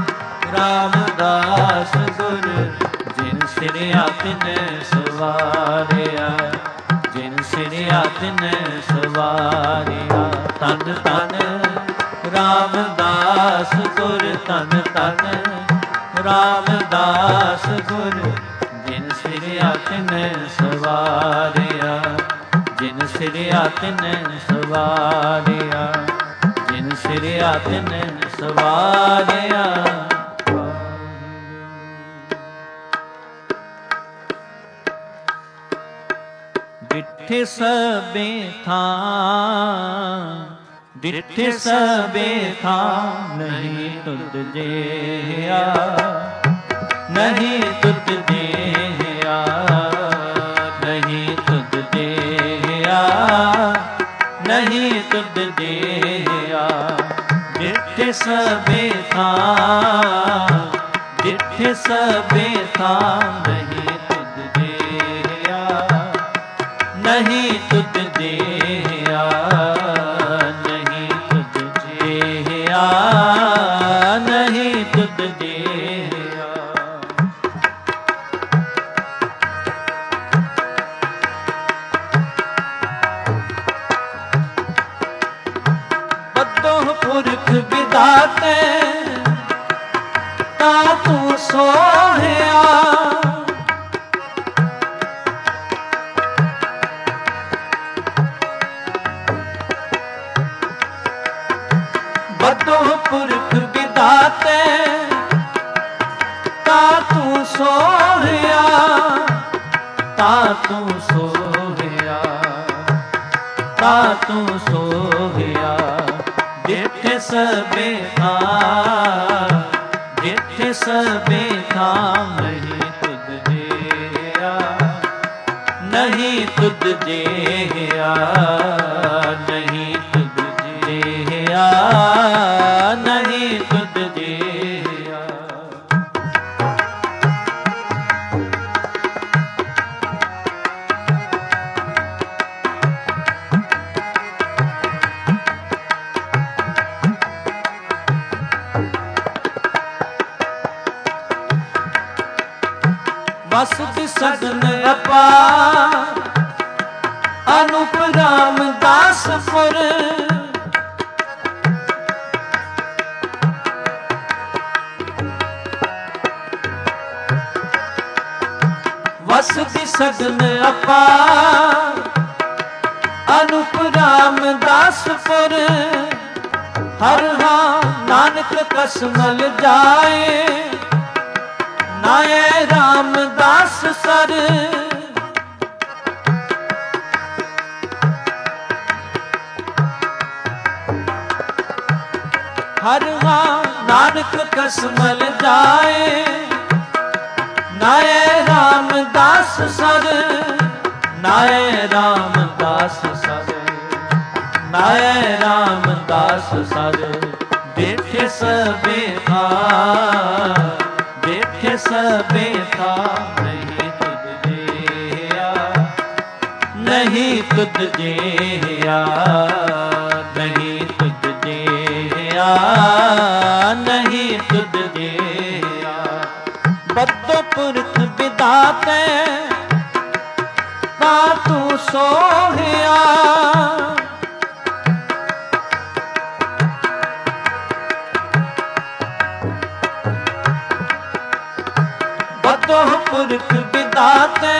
ਰਾਮਦਾਸ ਗੁਰ ਜਿਨ ਸਿਰਿਆ ਤਿਨੈ ਸਵਾਰਿਆ। ਜਿਨ ਸਿਰਿਆ ਤਿਨੈ ਸਵਾਰਿਆ। ਧੰਨ ਧੰਨ ਰਾਮਦਾਸ ਗੁਰ ਧੰਨ ਧੰਨ ਰਾਮਦਾਸ ਗੁਰ ਜਿਨ ਸਿਰਿਆ ਤਿਨੈ ਸਵਾਰਿਆ। ਜਿਨ ਸਿਰਿਆ ਤਿਨੈ ਸਵਾਰਿਆ। ਜਿਨ ਸਿਰਿਆ ਤਿਨੈ ਸਵਾਰਿਆ। ਡਿਠੇ ਸਭੇ ਥਾਂ ਡਿਠੇ ਸਭੇ ਥਾਂ ਨਹੀਂ ਤੁਧ ਜਿਹਾ। ਨਹੀਂ ਤੁਧ ਜਿਹਾ। ਨਹੀਂ ਤੁਧ ਜਿਹਾ। ਨਹੀਂ ਤੁਧ ਜਿਹਾ। ਡਿਠੇ ਸਭੇ ਥਾਂ ਡਿਠੇ ਸਭੇ ਥਾਂ ਨਹੀਂ ਤੁਧ ਜਿਹਾ। ਨਹੀਂ ਤੁਧ ਜਿਹਾ। ਨਹੀਂ ਤੁਧ ਜਿਹਾ। ਨਹੀਂ ਤੁਧ ਜਿਹਾ। ਬੱਧੋ ਪੁਰਖ ਵਿਧਾਤੇ ਤਾ ਤੂੰ ਸੋਹਿਆ। ਤਾ ਤੂੰ ਸੋਹਿਆ, ਤਾ ਤੂੰ ਸੋਹਿਆ। ਜਿੱਥੇ ਸਭੇ ਥਾਂ, ਜਿੱਥੇ ਸਭੇ ਥਾਂ, ਨਹੀਂ ਤੁਧ ਜਿਹਾ, ਨਹੀਂ ਤੁਧ ਜਿਹਾ, ਨਹੀਂ ਤੁਧ ਜਿਹਾ, ਨਹੀਂ ਤੁਧ ਜਿਹਾ। ਵਸਤ ਸਗਨ ਅਪਾਰ, ਅਨੂਪ ਰਾਮਦਾਸਪੁਰ। ਵਸਤ ਸਗਨ ਅਪਾਰ, ਅਨੂਪ ਰਾਮਦਾਸਪੁਰ। ਹਰ ਹਾਂ ਨਾਨਕ ਕਸਮਲ ਜਾਏ, ਨਾਏ ਰਾਮਦਾਸ ਸਰ। ਹਰ ਹਾਂ ਨਾਨਕ ਕਸਮਲ ਜਾਏ, ਨਾਏ ਰਾਮਦਾਸ ਸਰ, ਨਾਏ ਰਾਮਦਾਸ ਸਰ, ਨਾਏ ਰਾਮਦਾਸ ਸਰ। ਦੇਖੇ ਸਭੇ ਥਾਂ, ਦੇਖੇ ਸਭੇ ਥਾਂ, ਨਹੀਂ ਤੁਧ ਜਿਹਾ, ਨਹੀਂ ਤੁਧ ਜਿਹਾ, ਨਹੀਂ ਤੁਧ ਜਿਹਾ, ਨਹੀਂ ਤੁਧ ਜਿਹਾ। ਬੱਦੋ ਪੁਰਖ ਵਿਦਾਤੇ, ਤਾ ਤੂੰ ਸੋਹਿਆ, ਪੁਰਖ ਵਿਦਾਤੇ,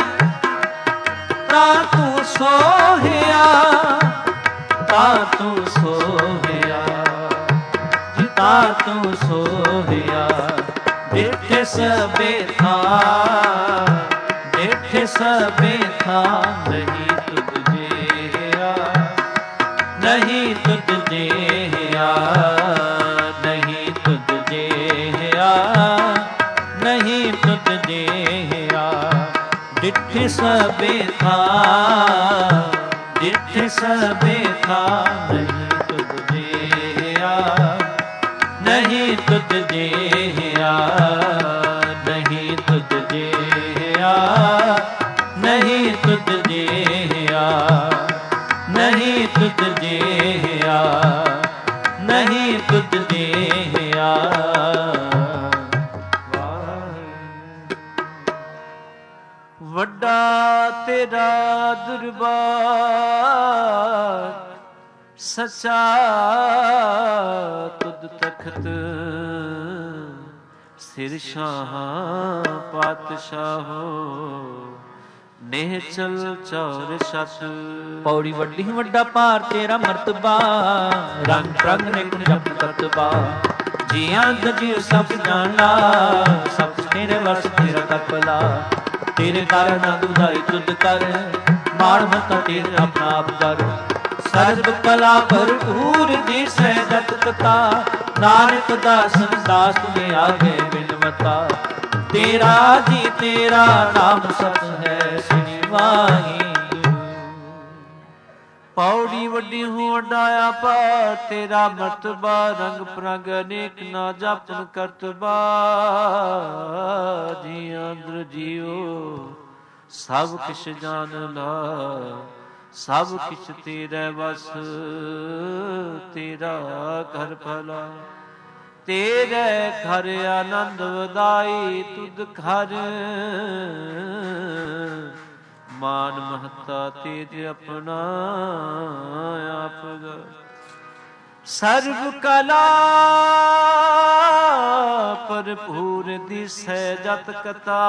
ਤਾ ਤੂੰ ਸੋਹਿਆ, ਤਾ ਤੂੰ ਸੋਹਿਆ, ਤਾ ਤੂੰ ਸੋਹਿਆ। ਦੇਖੇ ਸਭੇ ਥਾਂ, ਦੇਖੇ ਸਭੇ ਥਾਂ, ਨਹੀਂ ਤੁਧ ਜਿਹਾ, ਨਹੀਂ ਤੁਧ ਜਿਹਾ, ਨਹੀਂ ਤੁਧ ਜਿਹਾ, ਨਹੀਂ ਤੁਧ ਜਿਹਾ। ਜਿੱਥੇ ਸਭੇ ਥਾਂ, ਜਿੱਥੇ ਸਭੇ ਥਾਂ, ਨਹੀਂ ਤੁਧ ਜਿਹਾ, ਨਹੀਂ ਤੁਧ ਜਿਹਾ, ਨਹੀਂ ਤੁਧ ਜਿਹਾ, ਨਹੀਂ ਤੁਧ ਜਿਹਾ, ਨਹੀਂ ਤੁਧ ਜਿਹਾ, ਨਹੀਂ ਤੁਧ ਜਿਹਾ। ਵੱਡਾ ਤੇਰਾ ਦਰਬਾਰ, ਸੱਚਾ ਤੁਧ ਤਖਤ। ਸਿਰ ਸ਼ਾਹ ਪਾਤਸ਼ਾਹੋ, ਨੇਹ ਚਲ ਚੌਰ ਸਤ। ਪੌੜੀ ਵੱਡੀ ਵੱਡਾ ਭਾਰ ਤੇਰਾ ਮਰਤਬਾ, ਰੰਗ ਰੰਗ ਨੇ ਗੁਣ ਜਪ ਕਰਤਬਾ। ਜੀਆਂ ਦਜੀ ਸਭ ਜਾਣਾ, ਸਭ ਤੇਰੇ ਵਸ ਤੇਰਾ ਕਰਪਲਾ। ਤੇਰੇ ਕਾਰਨ ਦੁਧਾਈ ਤੁਧ ਕਰ, ਮਾਣ ਮਤਾ ਤੇਰੇ ਆਪਣਾ ਆਪ ਕਰ। ਸਰਬ ਕਲਾ ਭਰਪੂਰ ਦਿਸੈ ਜਤ ਕਥਾ, ਨਾਨਕ ਦਾਸਨ ਦਾਸ ਤੁਮੇ ਆਗੇ ਬਿਨਵਤਾ। ਤੇਰਾ ਜੀ ਤੇਰਾ ਨਾਮ ਸਤ ਹੈ ਸ੍ਰੀ ਵਾਹਿਗੁਰੂ। ਪੌੜੀ ਵੱਡੀ ਹੂੰ ਵੱਡਾ ਆਪਾ, ਤੇਰਾ ਮਰਤਬਾ ਰੰਗ ਪ੍ਰੰਗ ਅਨੇਕ ਨਾ ਜਾਪਨ ਕਰਤਬਾ। ਜੀ ਅੰਦਰ ਜੀਓ ਸਭ ਕਿਛ ਜਾਣ ਲਾ, ਸਭ ਕਿਛ ਤੇਰੇ ਵਸ, ਤੇਰਾ ਘਰ ਭਲਾ। ਤੇਰੇ ਘਰ ਆਨੰਦ ਵਧਾਈ, ਤੁਧ ਘਰ ਮਾਨ ਮਹਤਾ ਤੇਜ ਆਪਣਾ ਆਪ। ਸਰਬ ਕਲਾ ਭਰਪੂਰ ਦਿਸੈ ਜਤ ਕਥਾ,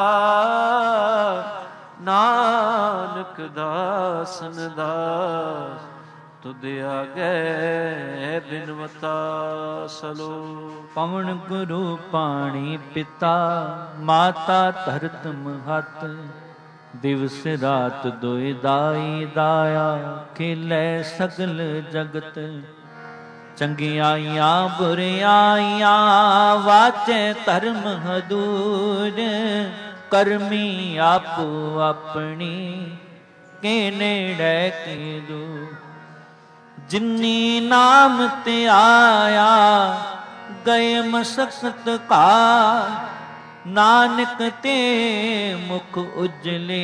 ਨਾਨਕ ਦਾਸਨ ਦਾਸ ਤੁਧ ਆਗੇ ਬਿਨਵਤਾ ਸਲੋ। ਪਵਨ ਗੁਰੂ ਪਾਣੀ ਪਿਤਾ, ਮਾਤਾ ਧਰਤ ਮਹਤ। ਦਿਵਸ ਰਾਤ ਦੁਇ ਦਾਈ ਦਾਇਆ, ਖੇਲੇ ਸਗਲ ਜਗਤ। ਚੰਗਿਆਈਆਂ ਬੁਰਿਆਈਆਂ ਵਾਚੈ ਧਰਮ ਹਦੂਰ, ਕਰਮੀ ਆਪੋ ਆਪਣੀ ਕੇ ਨੇੜੇ ਕੀ ਦੂਰ। ਜਿਨੀ ਨਾਮ ਤੇ ਆਇਆ ਗਏ ਮਸਕਤ ਘਾਰ, ਨਾਨਕ ਤੇ ਮੁਖ ਉਜਲੇ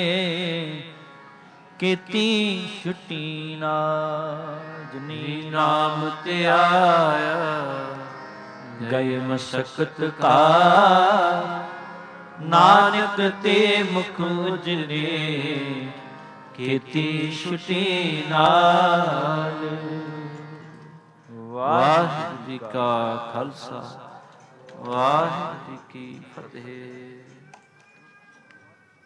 ਕੀਤੀ ਛੁਟੀ ਨਾਰ। ਜਿਨੀ ਨਾਮ ਤੇ ਆਇਆ ਗਏ ਮਸਕਤ ਘਾਰ, ਨਾਨਕ ਤੇ ਮੁਖ ਉਜਲੇ ਕੀਤੀ ਛੁਟੀ ਨਾਲ। ਵਾਹਿਗੁਰੂ ਜੀ ਕਾ ਖਾਲਸਾ, ਵਾਹਿਗੁਰੂ ਜੀ ਕੀ ਫਤਿਹ।